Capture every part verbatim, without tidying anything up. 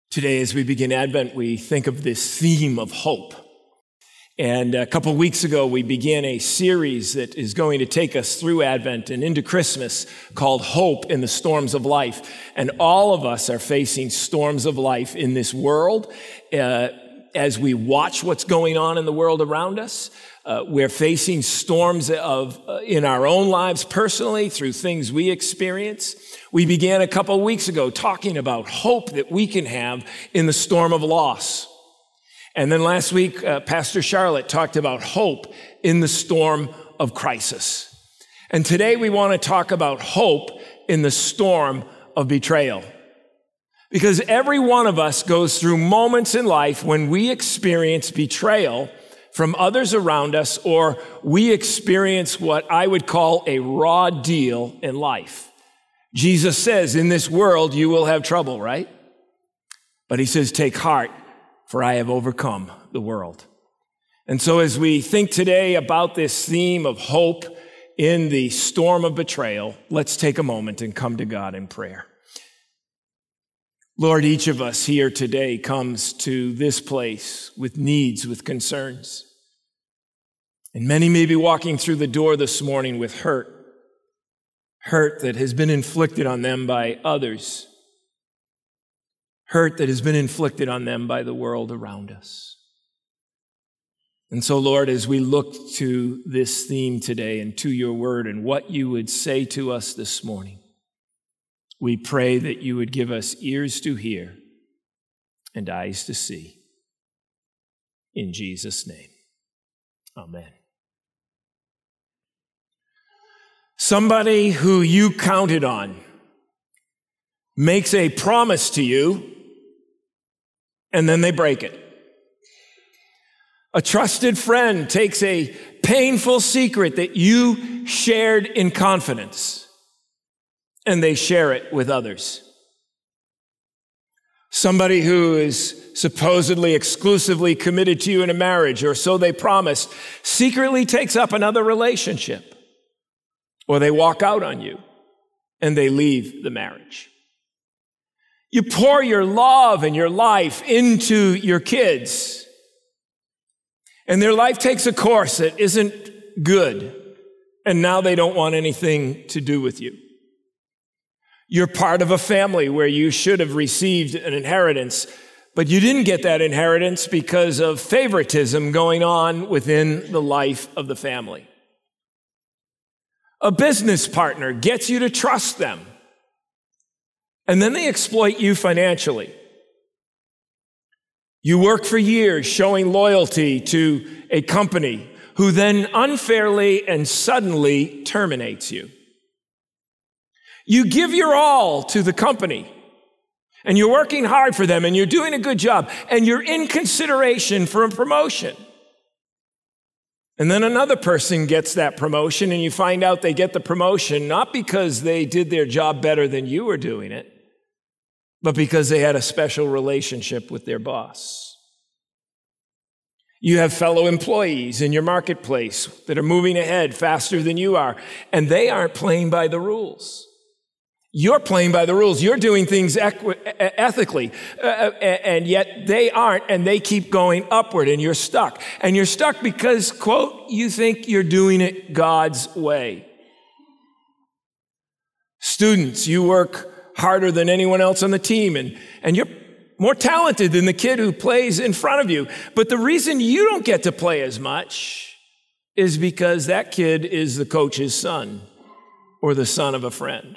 Today, as we begin Advent, we think of this theme of hope. And a couple weeks ago, we began a series that is going to take us through Advent and into Christmas called Hope in the Storms of Life. And all of us are facing storms of life in this world. Uh, as we watch what's going on in the world around us, uh, we're facing storms of uh, in our own lives personally through things we experience. We began a couple weeks ago talking about hope that we can have in the storm of loss. And then last week, uh, Pastor Charlotte talked about hope in the storm of crisis. And today we want to talk about hope in the storm of betrayal. Because every one of us goes through moments in life when we experience betrayal from others around us, or we experience what I would call a raw deal in life. Jesus says, in this world, you will have trouble, right? But he says, take heart, for I have overcome the world. And so as we think today about this theme of hope in the storm of betrayal, let's take a moment and come to God in prayer. Lord, each of us here today comes to this place with needs, with concerns. And many may be walking through the door this morning with hurt. Hurt that has been inflicted on them by others. Hurt that has been inflicted on them by the world around us. And so, Lord, as we look to this theme today and to your word and what you would say to us this morning, we pray that you would give us ears to hear and eyes to see. In Jesus' name, amen. Somebody who you counted on makes a promise to you, and then they break it. A trusted friend takes a painful secret that you shared in confidence, and they share it with others. Somebody who is supposedly exclusively committed to you in a marriage, or so they promised, secretly takes up another relationship. Or they walk out on you and they leave the marriage. You pour your love and your life into your kids, and their life takes a course that isn't good, and now they don't want anything to do with you. You're part of a family where you should have received an inheritance, but you didn't get that inheritance because of favoritism going on within the life of the family. A business partner gets you to trust them, and then they exploit you financially. You work for years showing loyalty to a company who then unfairly and suddenly terminates you. You give your all to the company, and you're working hard for them, and you're doing a good job, and you're in consideration for a promotion. And then another person gets that promotion, and you find out they get the promotion not because they did their job better than you were doing it, but because they had a special relationship with their boss. You have fellow employees in your marketplace that are moving ahead faster than you are, and they aren't playing by the rules. You're playing by the rules. You're doing things equi- ethically, uh, and yet they aren't, and they keep going upward, and you're stuck. And you're stuck because, quote, you think you're doing it God's way. Students, you work harder than anyone else on the team, and, and you're more talented than the kid who plays in front of you. But the reason you don't get to play as much is because that kid is the coach's son or the son of a friend.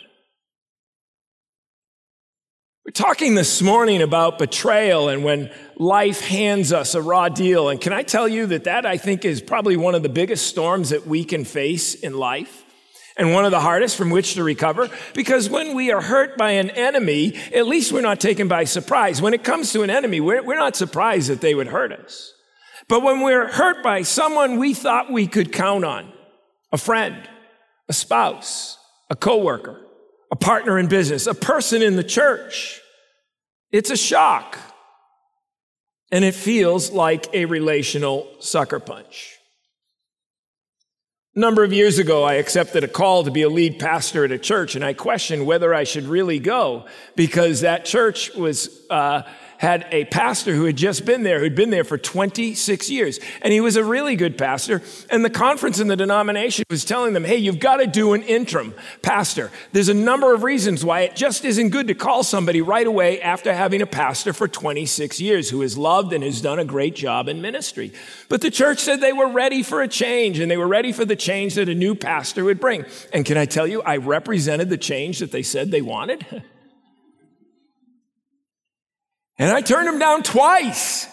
We're talking this morning about betrayal and when life hands us a raw deal. And can I tell you that that, I think, is probably one of the biggest storms that we can face in life and one of the hardest from which to recover? Because when we are hurt by an enemy, at least we're not taken by surprise. When it comes to an enemy, we're, we're not surprised that they would hurt us. But when we're hurt by someone we thought we could count on, a friend, a spouse, a coworker, a partner in business, a person in the church, it's a shock. And it feels like a relational sucker punch. A number of years ago, I accepted a call to be a lead pastor at a church, and I questioned whether I should really go because that church was uh, had a pastor who had just been there, who'd been there for twenty-six years. And he was a really good pastor. And the conference in the denomination was telling them, hey, you've got to do an interim pastor. There's a number of reasons why it just isn't good to call somebody right away after having a pastor for twenty-six years who has loved and has done a great job in ministry. But the church said they were ready for a change, and they were ready for the change that a new pastor would bring. And can I tell you, I represented the change that they said they wanted. And I turned them down twice.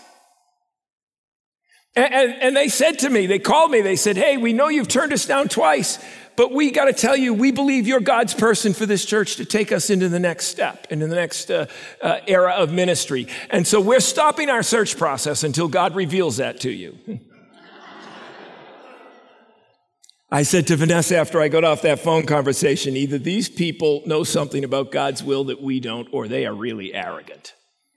And, and, and they said to me, they called me, they said, hey, we know you've turned us down twice, but we got to tell you, we believe you're God's person for this church to take us into the next step, into the next uh, uh, era of ministry. And so we're stopping our search process until God reveals that to you. I said to Vanessa after I got off that phone conversation, either these people know something about God's will that we don't, or they are really arrogant.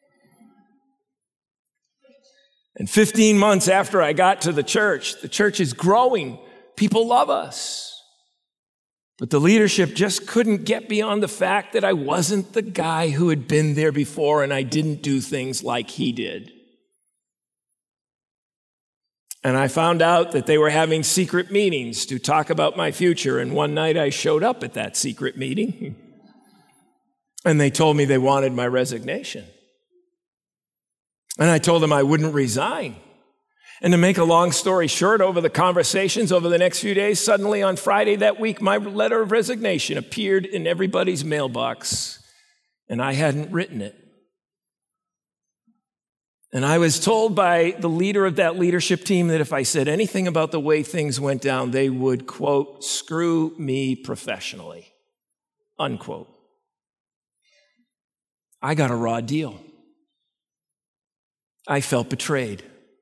And fifteen months after I got to the church, the church is growing. People love us. But the leadership just couldn't get beyond the fact that I wasn't the guy who had been there before, and I didn't do things like he did. And I found out that they were having secret meetings to talk about my future. And one night I showed up at that secret meeting, and they told me they wanted my resignation. And I told them I wouldn't resign. And to make a long story short, over the conversations over the next few days, suddenly on Friday that week, my letter of resignation appeared in everybody's mailbox, and I hadn't written it. And I was told by the leader of that leadership team that if I said anything about the way things went down, they would, quote, screw me professionally, unquote. I got a raw deal. I felt betrayed.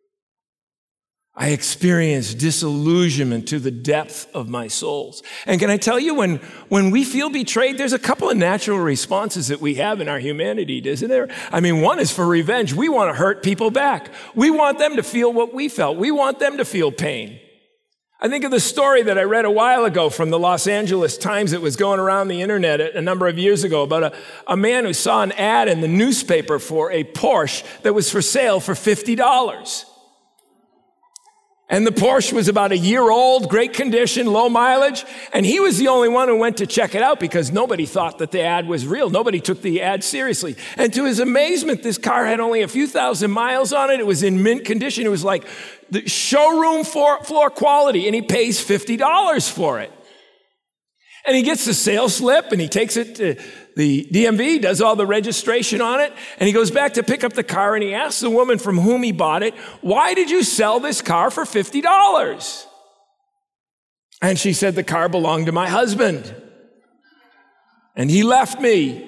I experienced disillusionment to the depth of my souls. And can I tell you, when, when we feel betrayed, there's a couple of natural responses that we have in our humanity, isn't there? I mean, one is for revenge. We want to hurt people back. We want them to feel what we felt. We want them to feel pain. I think of the story that I read a while ago from the Los Angeles Times that was going around the internet a number of years ago about a, a man who saw an ad in the newspaper for a Porsche that was for sale for fifty dollars. And the Porsche was about a year old, great condition, low mileage, and he was the only one who went to check it out because nobody thought that the ad was real. Nobody took the ad seriously. And to his amazement, this car had only a few thousand miles on it. It was in mint condition. It was like the showroom floor, floor quality, and he pays fifty dollars for it. And he gets the sales slip, and he takes it to the D M V, does all the registration on it, and he goes back to pick up the car, and he asks the woman from whom he bought it, why did you sell this car for fifty dollars? And she said, the car belonged to my husband, and he left me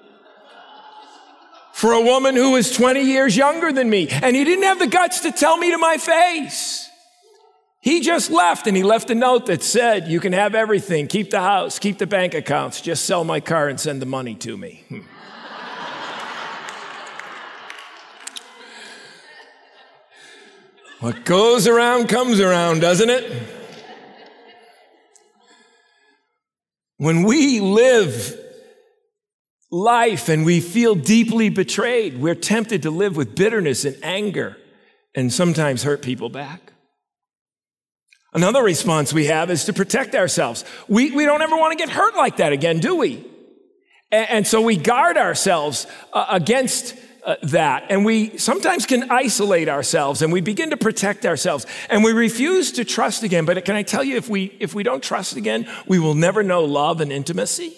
for a woman who was twenty years younger than me, and he didn't have the guts to tell me to my face. He just left, and he left a note that said, you can have everything, keep the house, keep the bank accounts, just sell my car and send the money to me. Hmm. What goes around comes around, doesn't it? When we live life and we feel deeply betrayed, we're tempted to live with bitterness and anger and sometimes hurt people back. Another response we have is to protect ourselves. We, we don't ever want to get hurt like that again, do we? And, and so we guard ourselves uh, against uh, that. And we sometimes can isolate ourselves, and we begin to protect ourselves. And we refuse to trust again. But can I tell you, if we, if we don't trust again, we will never know love and intimacy.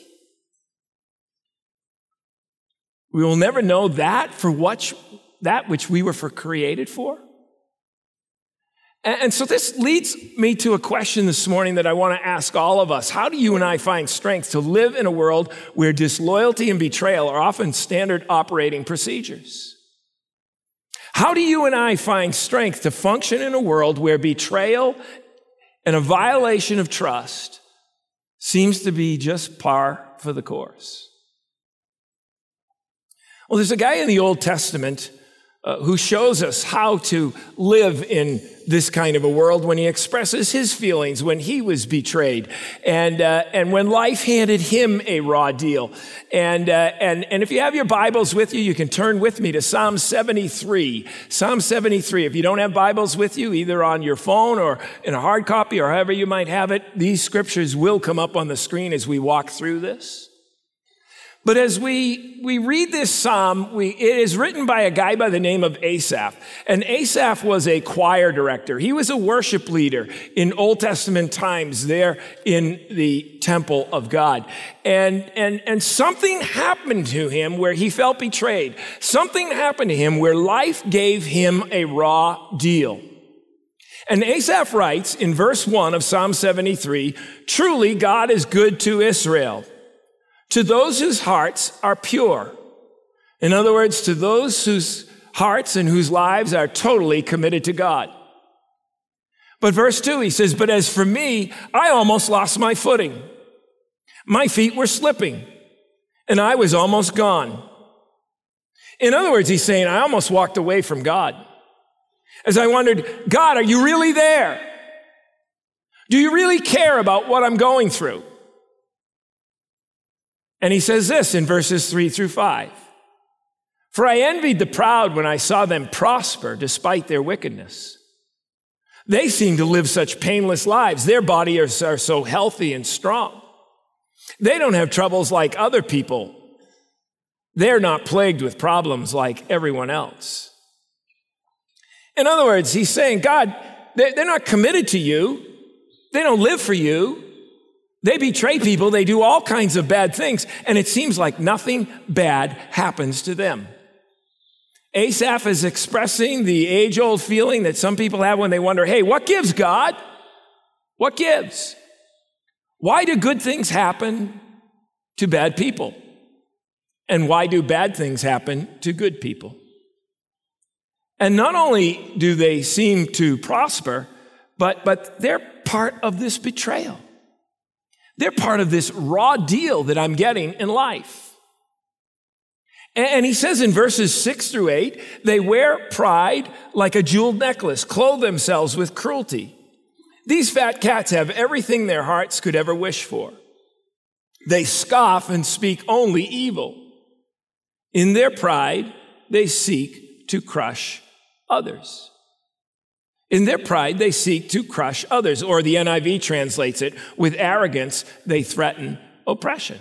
We will never know that for what, that which we were for created for. And so this leads me to a question this morning that I want to ask all of us. How do you and I find strength to live in a world where disloyalty and betrayal are often standard operating procedures? How do you and I find strength to function in a world where betrayal and a violation of trust seems to be just par for the course? Well, there's a guy in the Old Testament uh, who shows us how to live in this kind of a world when he expresses his feelings when he was betrayed and uh, and when life handed him a raw deal. And, uh, and, and if you have your Bibles with you, you can turn with me to Psalm seventy-three. Psalm seventy-three. If you don't have Bibles with you, either on your phone or in a hard copy or however you might have it, these scriptures will come up on the screen as we walk through this. But as we, we read this psalm, we, it is written by a guy by the name of Asaph. And Asaph was a choir director. He was a worship leader in Old Testament times there in the temple of God. And, and, and something happened to him where he felt betrayed. Something happened to him where life gave him a raw deal. And Asaph writes in verse one of Psalm seventy-three, "Truly God is good to Israel, to those whose hearts are pure." In other words, to those whose hearts and whose lives are totally committed to God. But verse two, he says, "But as for me, I almost lost my footing. My feet were slipping, and I was almost gone." In other words, he's saying, I almost walked away from God. As I wondered, God, are you really there? Do you really care about what I'm going through? And he says this in verses three through five. "For I envied the proud when I saw them prosper despite their wickedness. They seem to live such painless lives. Their bodies are so healthy and strong. They don't have troubles like other people. They're not plagued with problems like everyone else." In other words, he's saying, God, they're not committed to you. They don't live for you. They betray people. They do all kinds of bad things. And it seems like nothing bad happens to them. Asaph is expressing the age-old feeling that some people have when they wonder, hey, what gives, God? What gives? Why do good things happen to bad people? And why do bad things happen to good people? And not only do they seem to prosper, but, but they're part of this betrayal. They're part of this raw deal that I'm getting in life. And he says in verses six through eight, they wear pride like a jeweled necklace, clothe themselves with cruelty. These fat cats have everything their hearts could ever wish for. They scoff and speak only evil. In their pride, they seek to crush others. In their pride, they seek to crush others. Or the N I V translates it, with arrogance, they threaten oppression.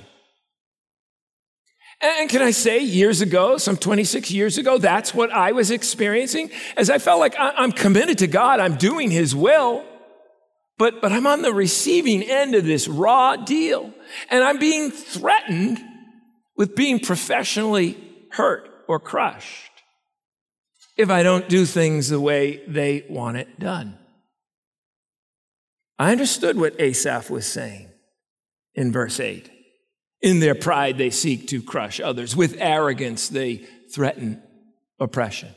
And can I say, years ago, some twenty-six years ago, that's what I was experiencing, as I felt like I'm committed to God, I'm doing His will, but, but I'm on the receiving end of this raw deal, and I'm being threatened with being professionally hurt or crushed if I don't do things the way they want it done. I understood what Asaph was saying in verse eight. In their pride, they seek to crush others. With arrogance, they threaten oppression.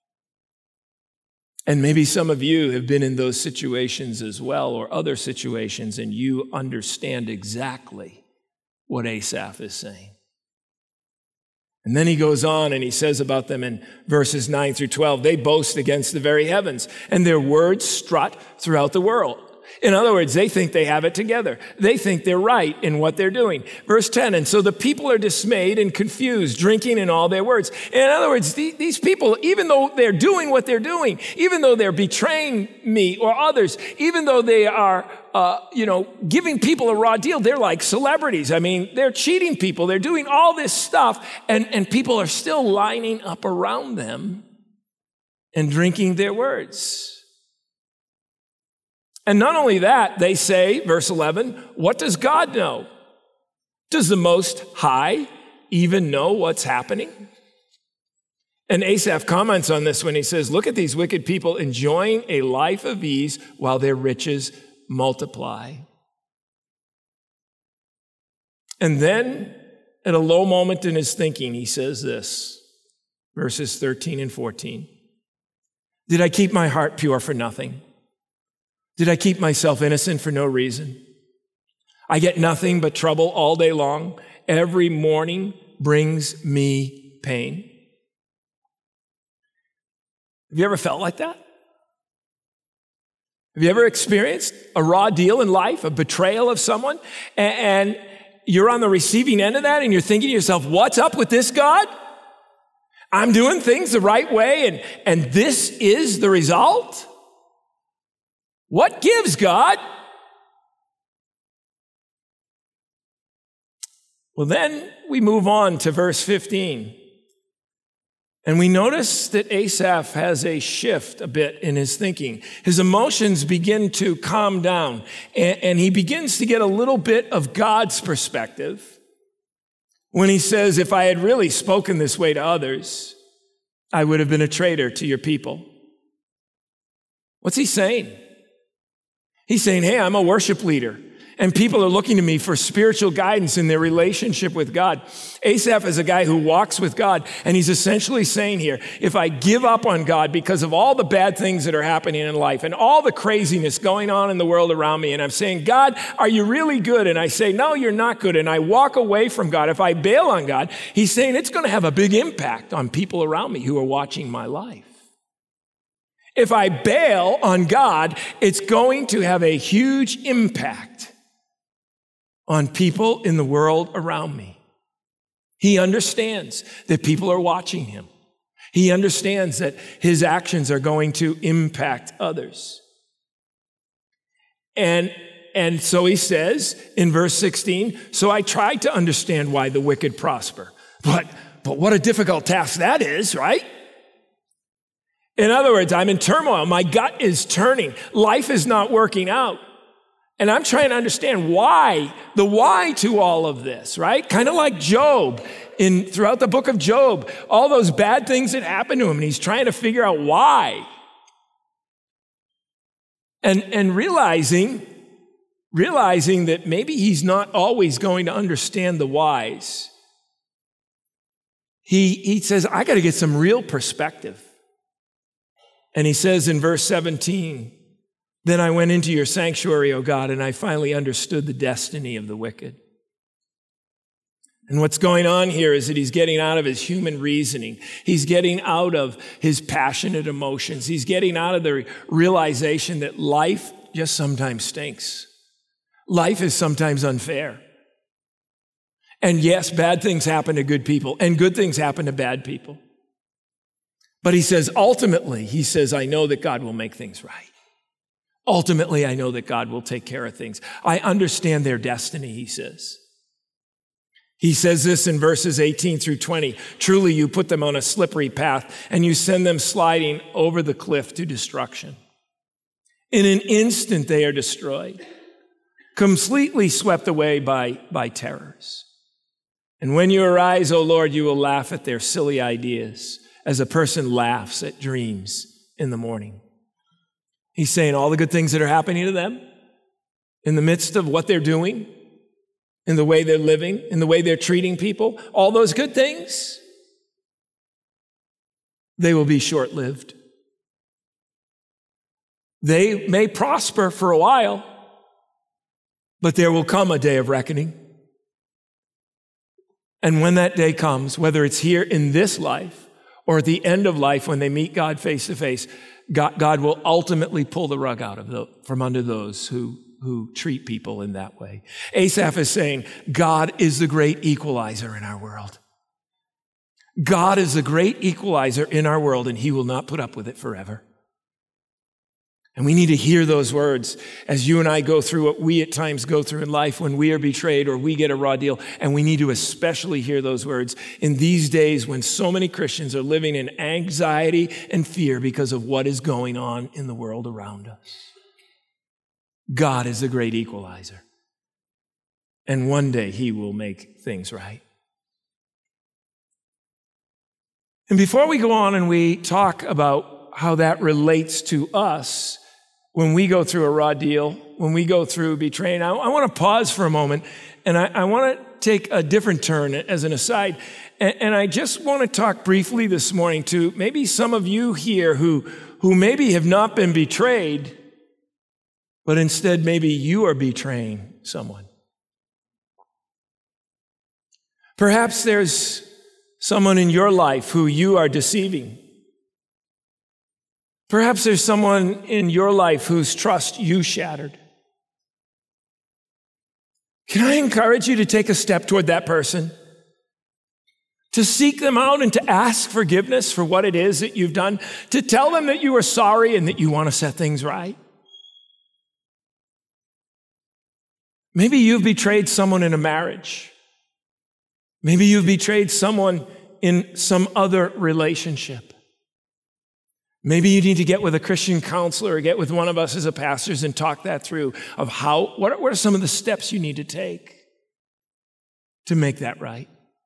And maybe some of you have been in those situations as well, or other situations, and you understand exactly what Asaph is saying. And then he goes on and he says about them in verses nine through twelve, they boast against the very heavens, and their words strut throughout the world. In other words, they think they have it together. They think they're right in what they're doing. Verse ten, and so the people are dismayed and confused, drinking in all their words. In other words, these people, even though they're doing what they're doing, even though they're betraying me or others, even though they are, uh, you know, giving people a raw deal, they're like celebrities. I mean, they're cheating people. They're doing all this stuff, and, and people are still lining up around them and drinking their words. And not only that, they say, verse eleven, what does God know? Does the Most High even know what's happening? And Asaph comments on this when he says, look at these wicked people enjoying a life of ease while their riches multiply. And then, at a low moment in his thinking, he says this, verses thirteen and fourteen. Did I keep my heart pure for nothing? Did I keep myself innocent for no reason? I get nothing but trouble all day long. Every morning brings me pain. Have you ever felt like that? Have you ever experienced a raw deal in life, a betrayal of someone, and you're on the receiving end of that and you're thinking to yourself, what's up with this God? I'm doing things the right way and, and this is the result? What gives, God? Well, then we move on to verse fifteen. And we notice that Asaph has a shift a bit in his thinking. His emotions begin to calm down, and, and he begins to get a little bit of God's perspective when he says, if I had really spoken this way to others, I would have been a traitor to your people. What's he saying? He's saying, hey, I'm a worship leader. And people are looking to me for spiritual guidance in their relationship with God. Asaph is a guy who walks with God, and he's essentially saying here, if I give up on God because of all the bad things that are happening in life and all the craziness going on in the world around me, and I'm saying, God, are you really good? And I say, no, you're not good, and I walk away from God. If I bail on God, he's saying it's going to have a big impact on people around me who are watching my life. If I bail on God, it's going to have a huge impact on people in the world around me. He understands that people are watching him. He understands that his actions are going to impact others. And, and so he says in verse sixteen, so I tried to understand why the wicked prosper. But, but what a difficult task that is, right? In other words, I'm in turmoil. My gut is turning. Life is not working out. And I'm trying to understand why, the why to all of this, right? Kind of like Job in throughout the book of Job, all those bad things that happened to him, and he's trying to figure out why. And, and realizing, realizing that maybe he's not always going to understand the whys. He, he says, I got to get some real perspective. And he says in verse seventeen, then I went into your sanctuary, O God, and I finally understood the destiny of the wicked. And what's going on here is that he's getting out of his human reasoning. He's getting out of his passionate emotions. He's getting out of the realization that life just sometimes stinks. Life is sometimes unfair. And yes, bad things happen to good people, and good things happen to bad people. But he says, ultimately, he says, I know that God will make things right. Ultimately, I know that God will take care of things. I understand their destiny, he says. He says this in verses eighteen through twenty. Truly, you put them on a slippery path, and you send them sliding over the cliff to destruction. In an instant, they are destroyed, completely swept away by, by terrors. And when you arise, O Lord, you will laugh at their silly ideas, as a person laughs at dreams in the morning. He's saying all the good things that are happening to them in the midst of what they're doing, in the way they're living, in the way they're treating people, all those good things, they will be short-lived. They may prosper for a while, but there will come a day of reckoning. And when that day comes, whether it's here in this life or at the end of life when they meet God face to face, God, God will ultimately pull the rug out of the, from under those who, who treat people in that way. Asaph is saying, God is the great equalizer in our world. God is the great equalizer in our world, and he will not put up with it forever. And we need to hear those words as you and I go through what we at times go through in life when we are betrayed or we get a raw deal. And we need to especially hear those words in these days when so many Christians are living in anxiety and fear because of what is going on in the world around us. God is the great equalizer. And one day he will make things right. And before we go on and we talk about how that relates to us, when we go through a raw deal, when we go through betraying, I, I want to pause for a moment, and I, I want to take a different turn as an aside. And, and I just want to talk briefly this morning to maybe some of you here who, who maybe have not been betrayed, but instead maybe you are betraying someone. Perhaps there's someone in your life who you are deceiving. Perhaps there's someone in your life whose trust you shattered. Can I encourage you to take a step toward that person? To seek them out and to ask forgiveness for what it is that you've done, to tell them that you are sorry and that you want to set things right. Maybe you've betrayed someone in a marriage. Maybe you've betrayed someone in some other relationship. Maybe you need to get with a Christian counselor or get with one of us as a pastors and talk that through of how, what are, what are some of the steps you need to take to make that right?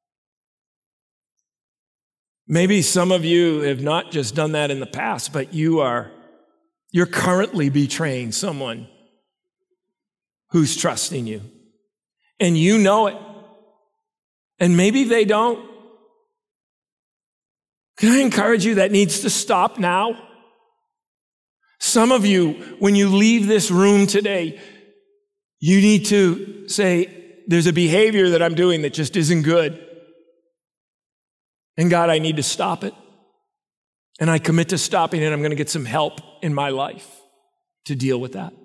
Maybe some of you have not just done that in the past, but you are, you're currently betraying someone who's trusting you. And you know it. And maybe they don't. Can I encourage you that needs to stop now? Some of you, when you leave this room today, you need to say, there's a behavior that I'm doing that just isn't good. And God, I need to stop it. And I commit to stopping it. I'm going to get some help in my life to deal with that.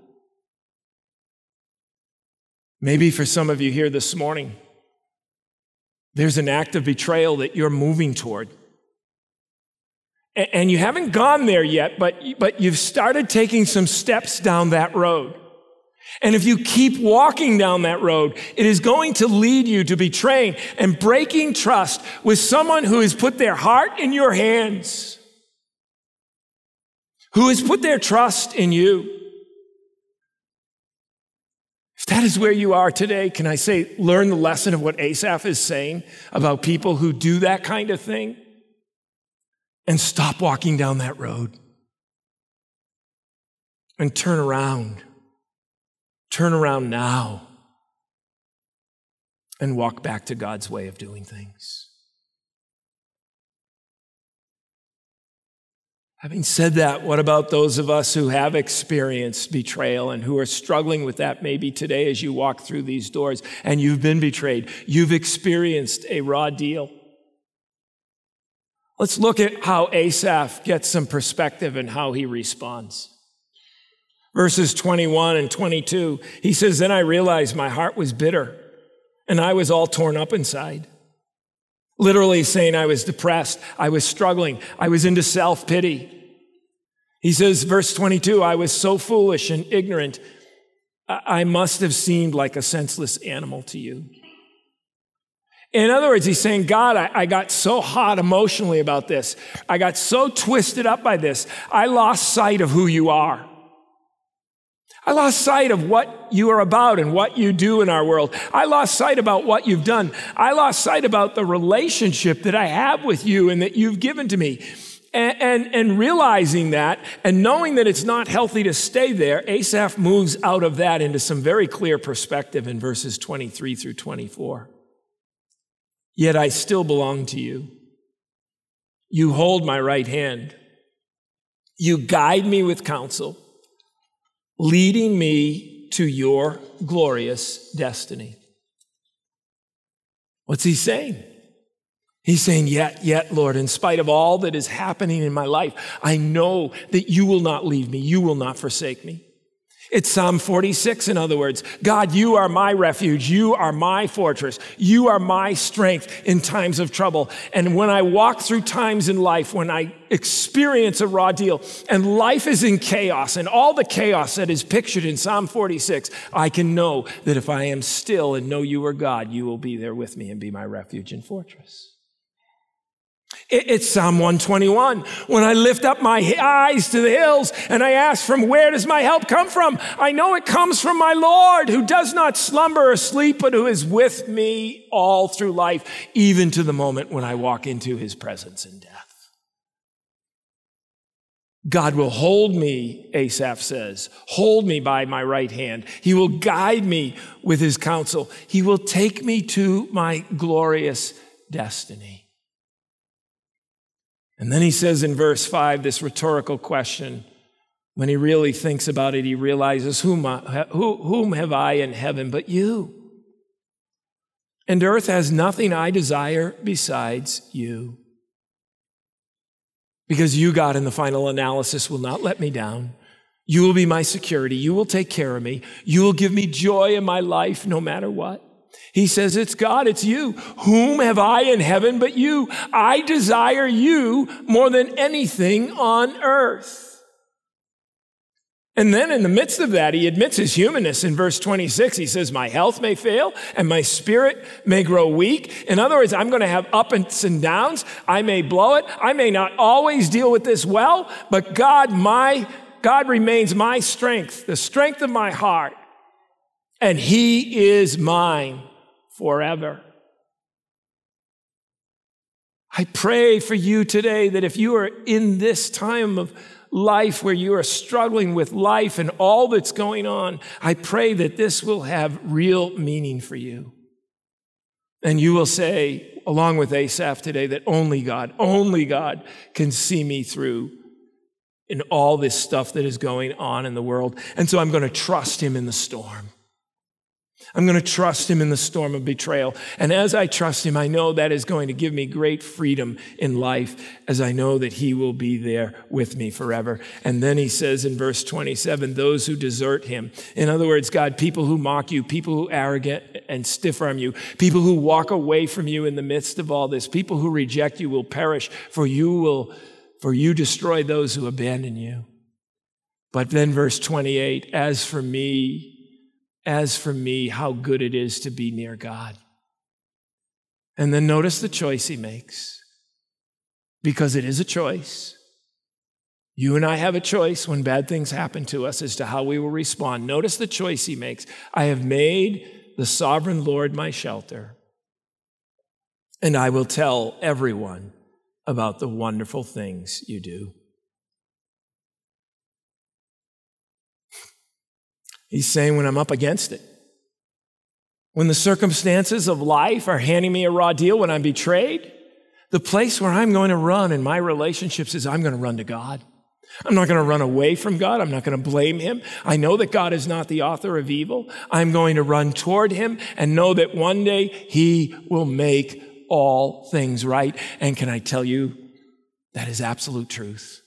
Maybe for some of you here this morning, there's an act of betrayal that you're moving toward. And you haven't gone there yet, but, but you've started taking some steps down that road. And if you keep walking down that road, it is going to lead you to betraying and breaking trust with someone who has put their heart in your hands, who has put their trust in you. If that is where you are today, can I say, learn the lesson of what Asaph is saying about people who do that kind of thing and stop walking down that road and turn around. Turn around now and walk back to God's way of doing things. Having said that, what about those of us who have experienced betrayal and who are struggling with that maybe today as you walk through these doors and you've been betrayed? You've experienced a raw deal. Let's look at how Asaph gets some perspective and how he responds. Verses twenty-one and twenty-two, he says, "Then I realized my heart was bitter and I was all torn up inside." Literally saying I was depressed, I was struggling, I was into self-pity. He says, verse twenty-two, "I was so foolish and ignorant, I must have seemed like a senseless animal to you." In other words, he's saying, God, I, I got so hot emotionally about this. I got so twisted up by this. I lost sight of who you are. I lost sight of what you are about and what you do in our world. I lost sight about what you've done. I lost sight about the relationship that I have with you and that you've given to me. And, and, and realizing that and knowing that it's not healthy to stay there, Asaph moves out of that into some very clear perspective in verses twenty-three through twenty-four. "Yet I still belong to you. You hold my right hand. You guide me with counsel, leading me to your glorious destiny." What's he saying? He's saying, yet, yet, Lord, in spite of all that is happening in my life, I know that you will not leave me. You will not forsake me. It's Psalm forty-six, in other words. God, you are my refuge. You are my fortress. You are my strength in times of trouble. And when I walk through times in life, when I experience a raw deal and life is in chaos and all the chaos that is pictured in Psalm forty-six, I can know that if I am still and know you are God, you will be there with me and be my refuge and fortress. It's Psalm one twenty-one. "When I lift up my eyes to the hills and I ask, from where does my help come from? I know it comes from my Lord, who does not slumber or sleep, but who is with me all through life, even to the moment when I walk into his presence in death." God will hold me, Asaph says, hold me by my right hand. He will guide me with his counsel. He will take me to my glorious destiny. And then he says in verse five, this rhetorical question. When he really thinks about it, he realizes, whom, I, who, whom have I in heaven but you? And earth has nothing I desire besides you. Because you, God, in the final analysis will not let me down. You will be my security. You will take care of me. You will give me joy in my life no matter what. He says, it's God, it's you. Whom have I in heaven but you? I desire you more than anything on earth. And then in the midst of that, he admits his humanness in verse twenty-six. He says, my health may fail and my spirit may grow weak. In other words, I'm going to have ups and downs. I may blow it. I may not always deal with this well, but God, my, God remains my strength, the strength of my heart. And he is mine forever. I pray for you today that if you are in this time of life where you are struggling with life and all that's going on, I pray that this will have real meaning for you. And you will say, along with Asaph today, that only God, only God can see me through in all this stuff that is going on in the world. And so I'm going to trust him in the storm. I'm going to trust him in the storm of betrayal. And as I trust him, I know that is going to give me great freedom in life, as I know that he will be there with me forever. And then he says in verse twenty-seven, those who desert him. In other words, God, people who mock you, people who arrogant and stiff-arm you, people who walk away from you in the midst of all this, people who reject you will perish, for you will, for you destroy those who abandon you. But then verse twenty-eight, as for me, As for me, how good it is to be near God. And then notice the choice he makes, because it is a choice. You and I have a choice when bad things happen to us as to how we will respond. Notice the choice he makes. I have made the sovereign Lord my shelter, and I will tell everyone about the wonderful things you do. He's saying when I'm up against it, when the circumstances of life are handing me a raw deal, when I'm betrayed, the place where I'm going to run in my relationships is I'm going to run to God. I'm not going to run away from God. I'm not going to blame him. I know that God is not the author of evil. I'm going to run toward him and know that one day he will make all things right. And can I tell you, that is absolute truth.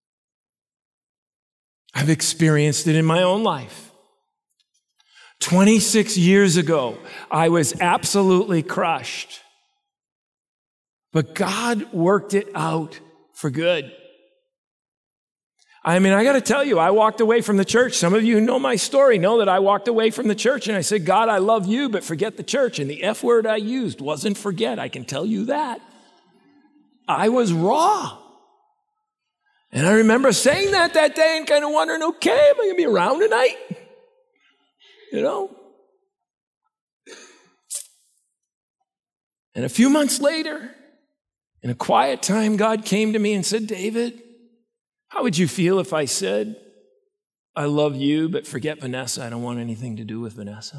I've experienced it in my own life. twenty-six years ago, I was absolutely crushed. But God worked it out for good. I mean, I got to tell you, I walked away from the church. Some of you who know my story know that I walked away from the church and I said, God, I love you, but forget the church. And the F word I used wasn't forget. I can tell you that. I was raw. And I remember saying that that day and kind of wondering, okay, am I going to be around tonight? You know? And a few months later, in a quiet time, God came to me and said, David, how would you feel if I said, I love you, but forget Vanessa. I don't want anything to do with Vanessa.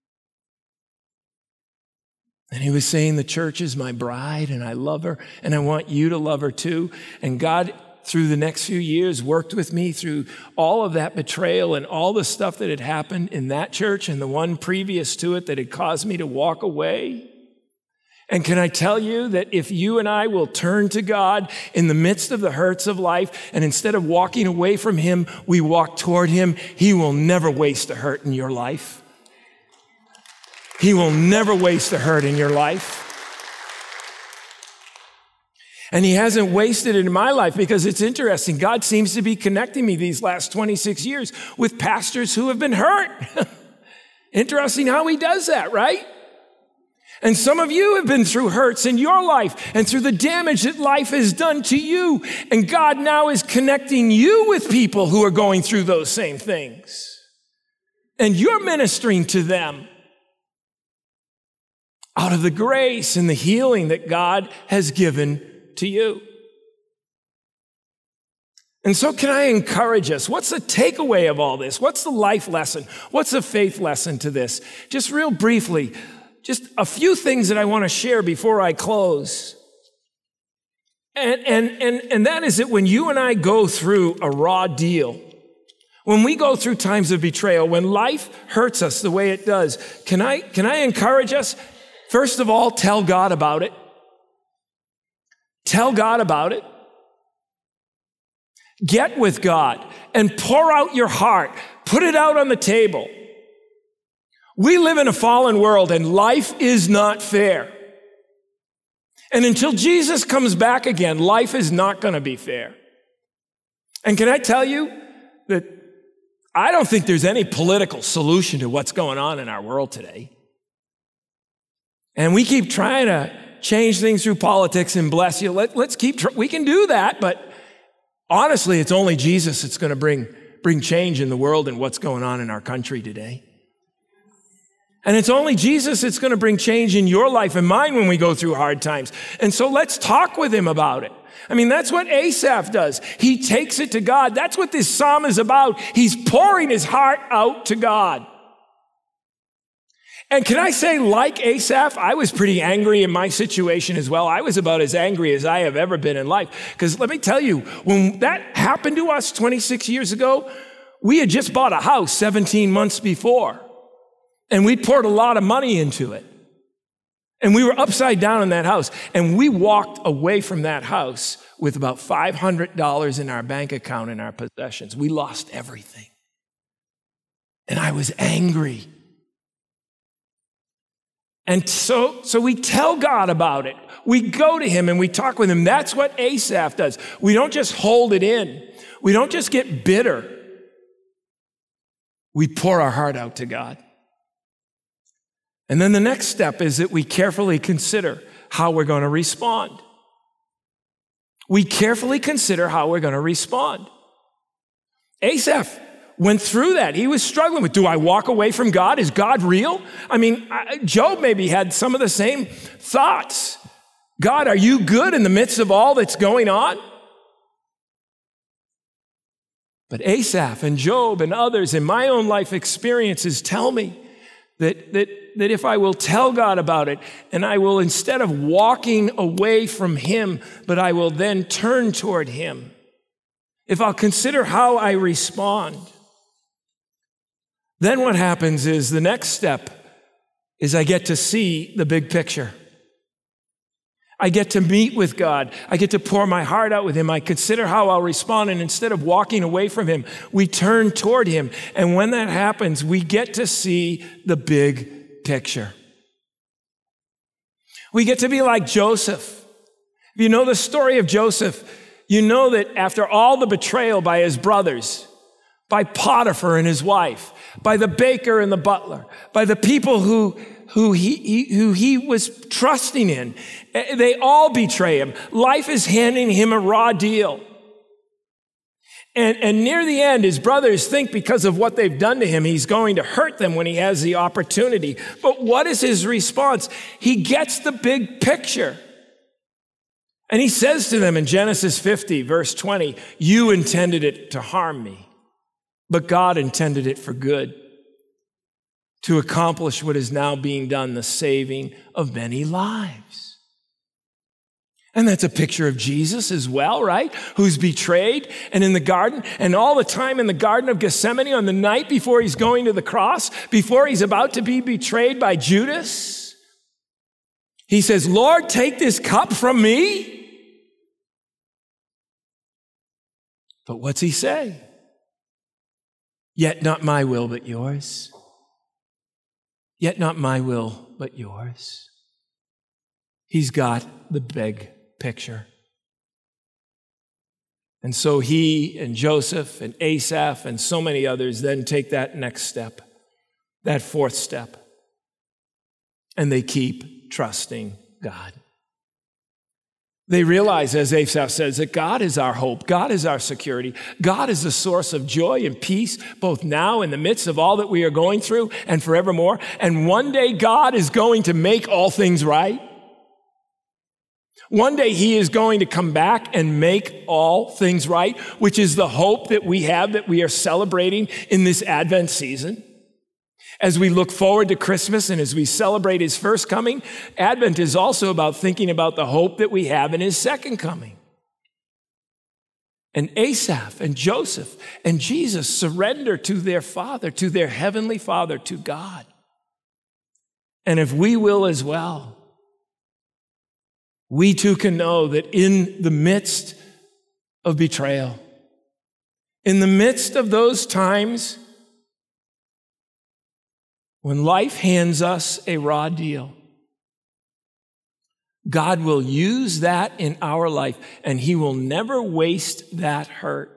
And he was saying, the church is my bride and I love her and I want you to love her too. And God, through the next few years, worked with me through all of that betrayal and all the stuff that had happened in that church and the one previous to it that had caused me to walk away. And can I tell you that if you and I will turn to God in the midst of the hurts of life, and instead of walking away from him, we walk toward him, he will never waste a hurt in your life. He will never waste a hurt in your life. And he hasn't wasted it in my life, because it's interesting. God seems to be connecting me these last twenty-six years with pastors who have been hurt. Interesting how he does that, right? And some of you have been through hurts in your life and through the damage that life has done to you. And God now is connecting you with people who are going through those same things. And you're ministering to them out of the grace and the healing that God has given to you. And so can I encourage us? What's the takeaway of all this? What's the life lesson? What's the faith lesson to this? Just real briefly, just a few things that I want to share before I close. And, and, and, and that is that when you and I go through a raw deal, when we go through times of betrayal, when life hurts us the way it does, can I, can I encourage us? First of all, tell God about it. Tell God about it. Get with God and pour out your heart. Put it out on the table. We live in a fallen world and life is not fair. And until Jesus comes back again, life is not going to be fair. And can I tell you that I don't think there's any political solution to what's going on in our world today. And we keep trying to change things through politics and bless you. Let, let's keep, tr- we can do that, but honestly, it's only Jesus that's going to bring, bring change in the world and what's going on in our country today. And it's only Jesus that's going to bring change in your life and mine when we go through hard times. And so let's talk with him about it. I mean, that's what Asaph does. He takes it to God. That's what this psalm is about. He's pouring his heart out to God. And can I say, like Asaph, I was pretty angry in my situation as well. I was about as angry as I have ever been in life. Because let me tell you, when that happened to us twenty-six years ago, we had just bought a house seventeen months before. And we poured a lot of money into it. And we were upside down in that house. And we walked away from that house with about five hundred dollars in our bank account and our possessions. We lost everything. And I was angry. And so, so we tell God about it. We go to him and we talk with him. That's what Asaph does. We don't just hold it in. We don't just get bitter. We pour our heart out to God. And then the next step is that we carefully consider how we're going to respond. We carefully consider how we're going to respond. Asaph went through that. He was struggling with, do I walk away from God? Is God real? I mean, Job maybe had some of the same thoughts. God, are you good in the midst of all that's going on? But Asaph and Job and others in my own life experiences tell me that, that, that if I will tell God about it, and I will, instead of walking away from him, but I will then turn toward him, if I'll consider how I respond, then what happens is the next step is I get to see the big picture. I get to meet with God. I get to pour my heart out with him. I consider how I'll respond. And instead of walking away from him, we turn toward him. And when that happens, we get to see the big picture. We get to be like Joseph. If you know the story of Joseph, you know that after all the betrayal by his brothers, by Potiphar and his wife, by the baker and the butler, by the people who, who, he, he, who he was trusting in, they all betray him. Life is handing him a raw deal. And, and near the end, his brothers think because of what they've done to him, he's going to hurt them when he has the opportunity. But what is his response? He gets the big picture. And he says to them in Genesis fifty, verse twenty, you intended it to harm me, but God intended it for good, to accomplish what is now being done, the saving of many lives. And that's a picture of Jesus as well, right? Who's betrayed and in the garden, and all the time in the Garden of Gethsemane on the night before he's going to the cross, before he's about to be betrayed by Judas, he says, Lord, take this cup from me. But what's he say? Yet not my will, but yours. Yet not my will, but yours. He's got the big picture. And so he and Joseph and Asaph and so many others then take that next step, that fourth step, and they keep trusting God. They realize, as Asaph says, that God is our hope. God is our security. God is the source of joy and peace, both now in the midst of all that we are going through and forevermore. And one day God is going to make all things right. One day he is going to come back and make all things right, which is the hope that we have, that we are celebrating in this Advent season. As we look forward to Christmas and as we celebrate his first coming, Advent is also about thinking about the hope that we have in his second coming. And Asaph and Joseph and Jesus surrender to their Father, to their heavenly Father, to God. And if we will as well, we too can know that in the midst of betrayal, in the midst of those times when life hands us a raw deal, God will use that in our life, and he will never waste that hurt.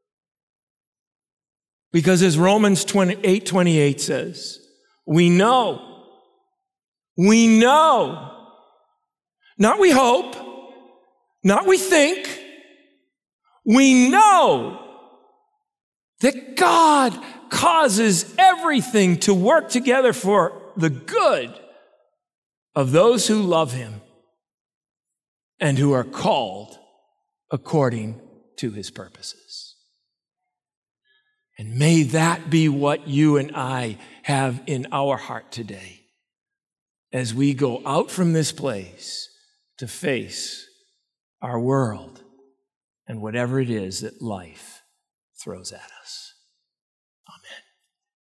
Because as Romans eight twenty-eight says, we know, we know, not we hope, not we think, we know that God causes everything to work together for the good of those who love him and who are called according to his purposes. And may that be what you and I have in our heart today as we go out from this place to face our world and whatever it is that life throws at us. Amen.